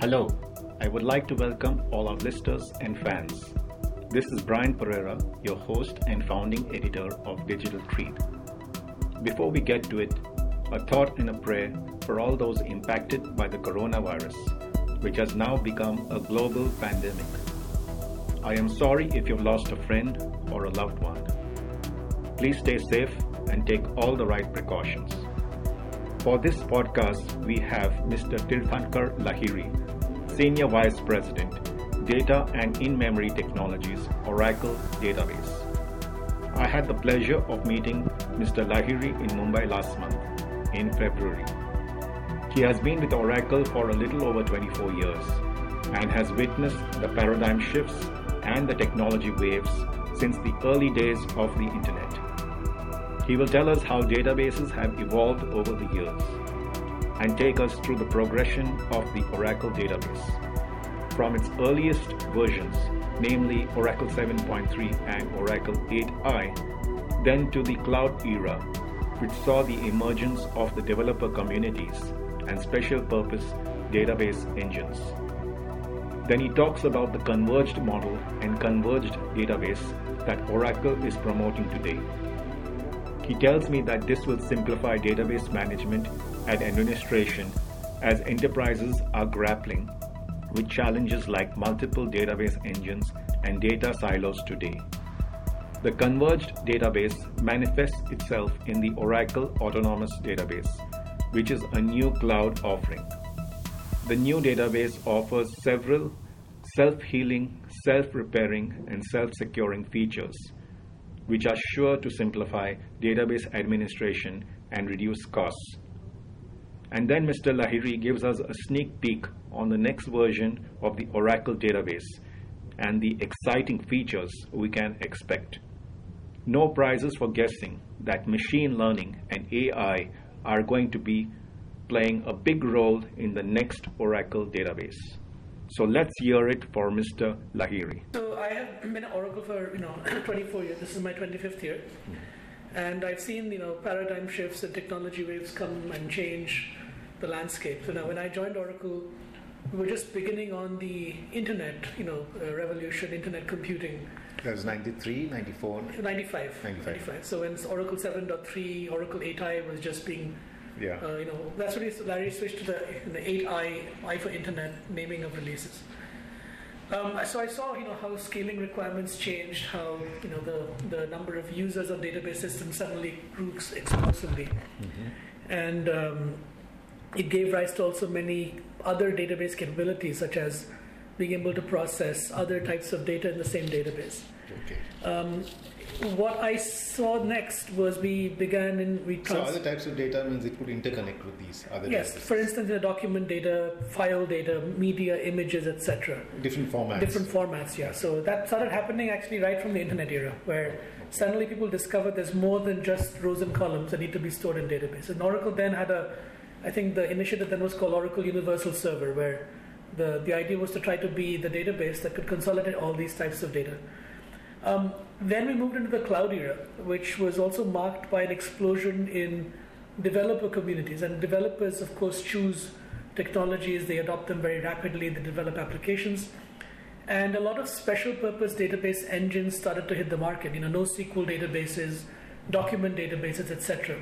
Hello, I would like to welcome all our listeners and fans. This is Brian Pereira, your host and founding editor of Digital Treat. Before we get to it, a thought and a prayer for all those impacted by the coronavirus, which has now become a global pandemic. I am sorry if you've lost a friend or a loved one. Please stay safe and take all the right precautions. For this podcast, we have Mr. Tirthankar Lahiri, Senior Vice President, Data and In-Memory Technologies, Oracle Database. I had the pleasure of meeting Mr. Lahiri in Mumbai last month, in February. He has been with Oracle for a little over 24 years and has witnessed the paradigm shifts and the technology waves since the early days of the internet. He will tell us how databases have evolved over the years and take us through the progression of the Oracle database from its earliest versions, namely Oracle 7.3 and Oracle 8i, then to the cloud era, which saw the emergence of the developer communities and special purpose database engines. Then he talks about the converged model and converged database that Oracle is promoting today. He tells me that this will simplify database management and administration as enterprises are grappling with challenges like multiple database engines and data silos today. The converged database manifests itself in the Oracle Autonomous Database, which is a new cloud offering. The new database offers several self-healing, self-repairing, and self-securing features, which are sure to simplify database administration and reduce costs. And then Mr. Lahiri gives us a sneak peek on the next version of the Oracle database and the exciting features we can expect. No prizes for guessing that machine learning and AI are going to be playing a big role in the next Oracle database. So let's hear it for Mr. Lahiri. So I have been at Oracle for 24 years. This is my 25th year, and I've seen paradigm shifts and technology waves come and change the landscape. So now when I joined Oracle, we were just beginning on the internet, revolution, internet computing. That was 93, 94? 95. So when Oracle 7.3, Oracle 8i was just being that's when Larry switched to the 8i, I for Internet naming of releases. So I saw, how scaling requirements changed, how, the number of users of database systems suddenly grew explosively. And it gave rise to also many other database capabilities, such as being able to process other types of data in the same database. Okay. What I saw next was So other types of data means it could interconnect with these other Yes, databases. for instance, document data, file data, media, images, etc. Different formats. Yeah. So that started happening actually right from the internet era, where suddenly people discovered there's more than just rows and columns that need to be stored in database. And Oracle then had I think the initiative then was called Oracle Universal Server, where the idea was to try to be the database that could consolidate all these types of data. Then we moved into the cloud era, which was also marked by an explosion in developer communities. And developers, of course, choose technologies, they adopt them very rapidly, they develop applications. And a lot of special purpose database engines started to hit the market, NoSQL databases, document databases, etc.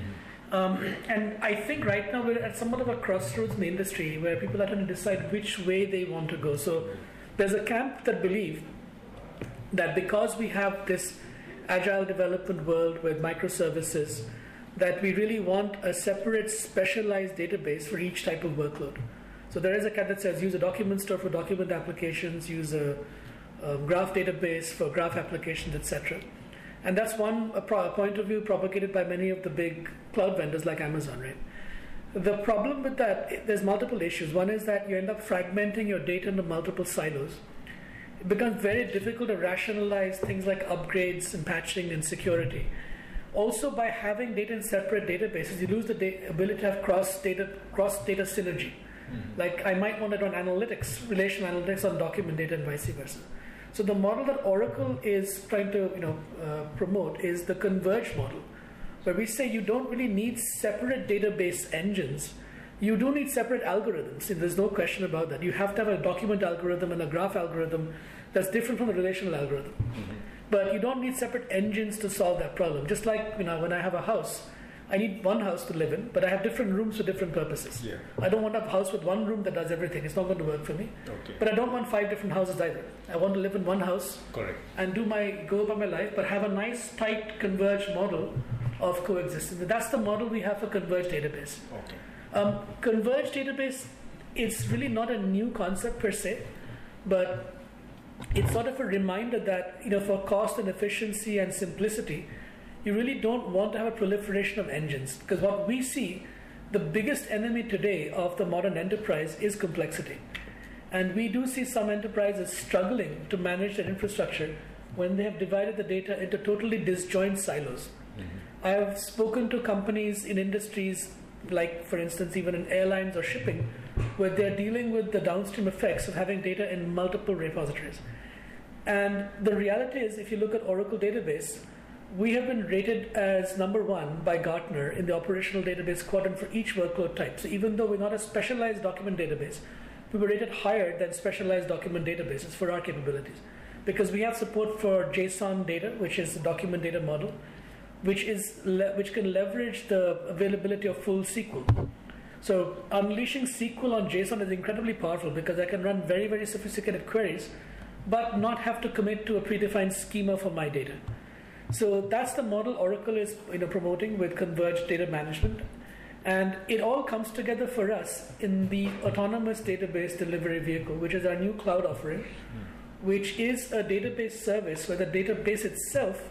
And I think right now we're at somewhat of a crossroads in the industry where people are trying to decide which way they want to go. So there's a camp that believe that because we have this agile development world with microservices, that we really want a separate specialized database for each type of workload. So there is a camp that says use a document store for document applications, use a graph database for graph applications, etc. And that's one point of view propagated by many of the big cloud vendors like Amazon, right? The problem with that, there's multiple issues. One is that you end up fragmenting your data into multiple silos. It becomes very difficult to rationalize things like upgrades and patching and security. Also, by having data in separate databases, you lose the ability to have cross data synergy. Like I might want to run relational analytics on document data and vice versa. So the model that Oracle is trying to promote is the converged model, where we say you don't really need separate database engines You do need separate algorithms. There's no question about that. You have to have a document algorithm and a graph algorithm that's different from the relational algorithm. Mm-hmm. But you don't need separate engines to solve that problem. Just like when I have a house, I need one house to live in, but I have different rooms for different purposes. Yeah. I don't want a house with one room that does everything. It's not going to work for me. Okay. But I don't want 5 different houses either. I want to live in one house. Correct. And go about my life, but have a nice, tight, converged model of coexistence. That's the model we have for converged database. Okay. Converged database, it's really not a new concept per se, but it's sort of a reminder that, for cost and efficiency and simplicity, you really don't want to have a proliferation of engines. Because what we see, the biggest enemy today of the modern enterprise is complexity. And we do see some enterprises struggling to manage their infrastructure when they have divided the data into totally disjoint silos. Mm-hmm. I have spoken to companies in industries like, for instance, even in airlines or shipping, where they're dealing with the downstream effects of having data in multiple repositories. And the reality is, if you look at Oracle Database, we have been rated as number 1 by Gartner in the operational database quadrant for each workload type. So even though we're not a specialized document database, we were rated higher than specialized document databases for our capabilities. Because we have support for JSON data, which is the document data model, which can leverage the availability of full SQL. So unleashing SQL on JSON is incredibly powerful because I can run very, very sophisticated queries, but not have to commit to a predefined schema for my data. So that's the model Oracle is promoting with converged data management. And it all comes together for us in the autonomous database delivery vehicle, which is our new cloud offering, which is a database service where the database itself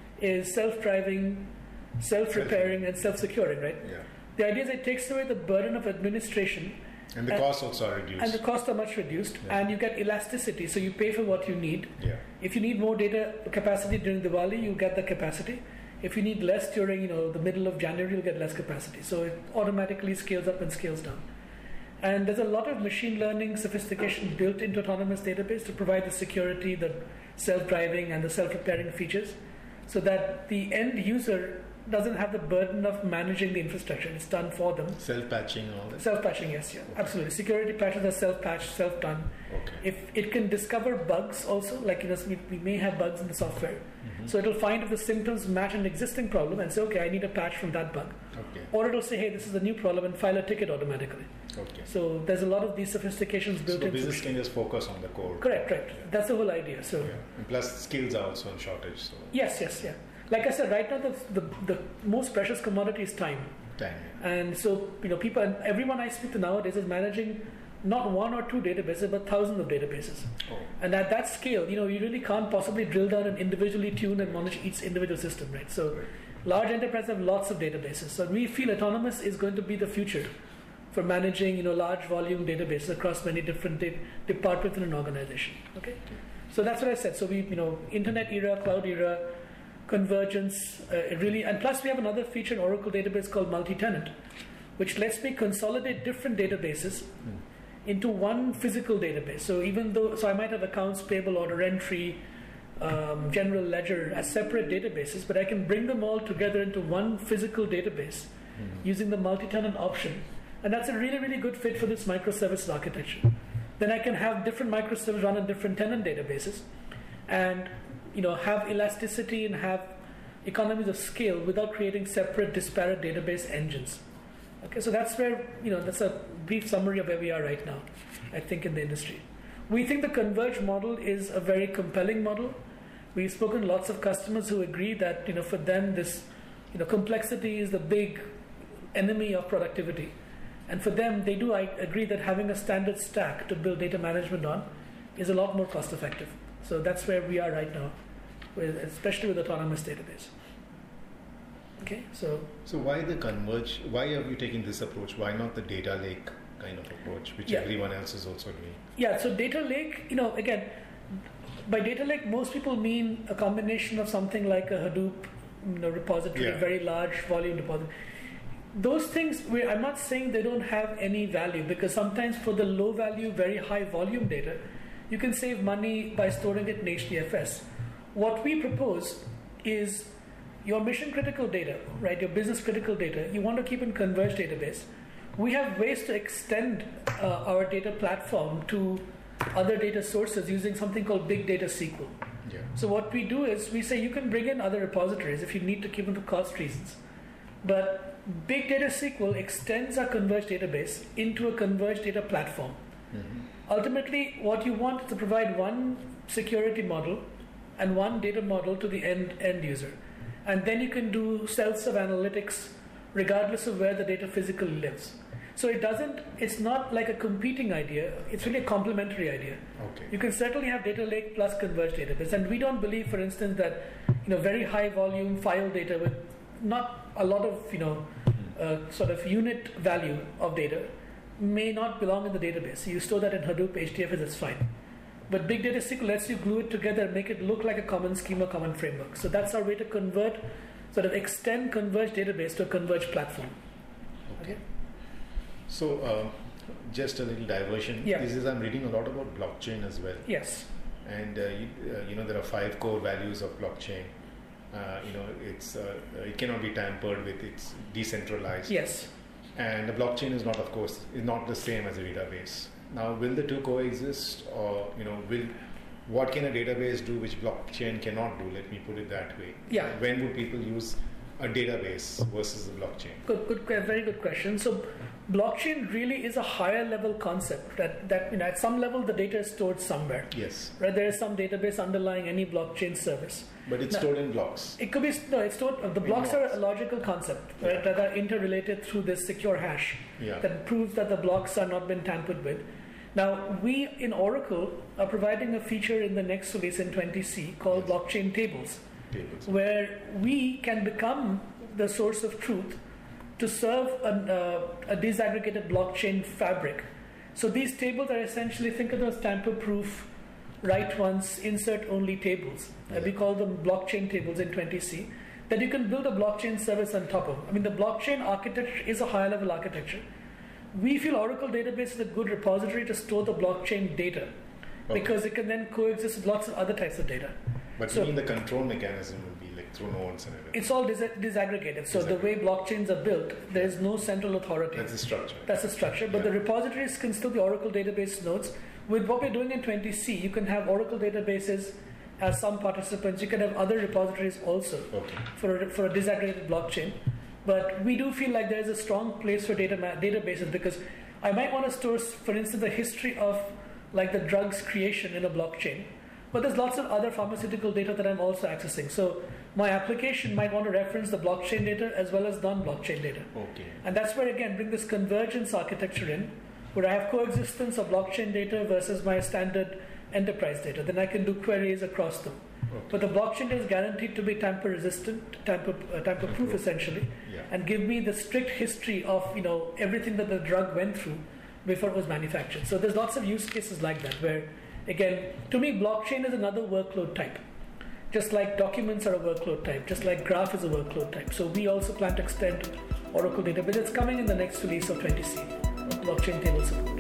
is self-driving, self-repairing, and self-securing, right? Yeah. The idea is it takes away the burden of administration. And the costs also are reduced. And the costs are much reduced. Yeah. And you get elasticity, so you pay for what you need. Yeah. If you need more data capacity during Diwali, you get the capacity. If you need less during the middle of January, you'll get less capacity. So it automatically scales up and scales down. And there's a lot of machine learning sophistication built into autonomous database to provide the security, the self-driving, and the self-repairing features, so that the end user doesn't have the burden of managing the infrastructure. It's done for them. Self-patching and all that? Self-patching, yes, yeah, okay. Absolutely. Security patches are self-patched, self-done. Okay. If it can discover bugs also, like we may have bugs in the software, so it'll find if the symptoms match an existing problem and say, okay, I need a patch from that bug. Okay. Or it'll say, hey, this is a new problem, and file a ticket automatically. Okay. So there's a lot of these sophistications built in. So business can just focus on the core. Correct. Yeah. That's the whole idea. So. Yeah. And plus skills are also in shortage. So. Yes, yeah. Like I said, right now the most precious commodity is time. Time. And so people, and everyone I speak to nowadays is managing not 1 or 2 databases, but thousands of databases. Oh. And at that scale, you really can't possibly drill down and individually tune and monitor each individual system, right? So large enterprises have lots of databases. So we feel autonomous is going to be the future for managing large volume databases across many different departments in an organization. Okay? So that's what I said. So we, internet era, cloud era, convergence, really, and plus we have another feature in Oracle database called multi-tenant, which lets me consolidate different databases into one physical database. So I might have accounts payable, order entry, general ledger as separate databases, but I can bring them all together into one physical database using the multi-tenant option. And that's a really, really good fit for this microservices architecture. Then I can have different microservices run on different tenant databases and have elasticity and have economies of scale without creating separate disparate database engines. Okay, so that's where, that's a brief summary of where we are right now, I think, in the industry. We think the converged model is a very compelling model. We've spoken to lots of customers who agree that, for them, this, complexity is the big enemy of productivity. And for them, they do agree that having a standard stack to build data management on is a lot more cost effective. So that's where we are right now, especially with autonomous database. Okay, so why the converge? Why are you taking this approach? Why not the data lake kind of approach, which everyone else is also doing? Yeah, so data lake, again, by data lake, most people mean a combination of something like a Hadoop repository, very large volume repository. Those things, I'm not saying they don't have any value, because sometimes for the low value, very high volume data, you can save money by storing it in HDFS. What we propose is your mission critical data, right? Your business critical data, you want to keep in converged database, we have ways to extend our data platform to other data sources using something called Big Data SQL. Yeah. So what we do is we say you can bring in other repositories if you need to keep them for cost reasons. But Big Data SQL extends our converged database into a converged data platform. Mm-hmm. Ultimately, what you want is to provide one security model and one data model to the end user. And then you can do self-serve analytics regardless of where the data physically lives. So it's not like a competing idea, it's really a complementary idea. Okay. You can certainly have data lake plus converged database. And we don't believe, for instance, that very high volume file data with not a lot of sort of unit value of data may not belong in the database. You store that in Hadoop, HDFS, that's fine. But Big Data SQL lets you glue it together and make it look like a common schema, common framework. So that's our way to extend converged database to a converged platform. Okay. So just a little diversion. Yeah. I'm reading a lot about blockchain as well. Yes. And there are 5 core values of blockchain. It cannot be tampered with. It's decentralized. Yes. And the blockchain is not the same as a database. Now, will the two coexist, or what can a database do which blockchain cannot do? Let me put it that way. Yeah. When would people use a database versus a blockchain? Good, very good question. So, blockchain really is a higher level concept that at some level the data is stored somewhere. Yes. Right. There is some database underlying any blockchain service. But it's stored in blocks. It could be it's stored. The blocks are a logical concept, right, that are interrelated through this secure hash that proves that the blocks are not been tampered with. Now, we in Oracle are providing a feature in the next release in 20C called blockchain tables, where we can become the source of truth to serve a disaggregated blockchain fabric. So these tables are essentially, think of them as tamper-proof, write once, insert only tables. We call them blockchain tables in 20C, that you can build a blockchain service on top of. I mean, the blockchain architecture is a higher level architecture. We feel Oracle Database is a good repository to store the blockchain data because it can then coexist with lots of other types of data. But you mean the control mechanism will be like through nodes and everything? It's all disaggregated. So the way blockchains are built, there is no central authority. That's the structure. That's the structure. But the repositories can still be Oracle Database nodes. With what we're doing in 20C, you can have Oracle databases as some participants. You can have other repositories also for a disaggregated blockchain. But we do feel like there is a strong place for databases because I might want to store, for instance, the history of like the drug's creation in a blockchain. But there's lots of other pharmaceutical data that I'm also accessing. So my application might want to reference the blockchain data as well as non-blockchain data. Okay. And that's where, again, bring this convergence architecture in, where I have coexistence of blockchain data versus my standard enterprise data. Then I can do queries across them. Okay. But the blockchain data is guaranteed to be tamper-resistant, tamper-proof essentially, and give me the strict history of everything that the drug went through before it was manufactured. So there's lots of use cases like that where, again, to me, blockchain is another workload type. Just like documents are a workload type, just like graph is a workload type. So we also plan to extend Oracle Database. It's coming in the next release of 20C, blockchain table support.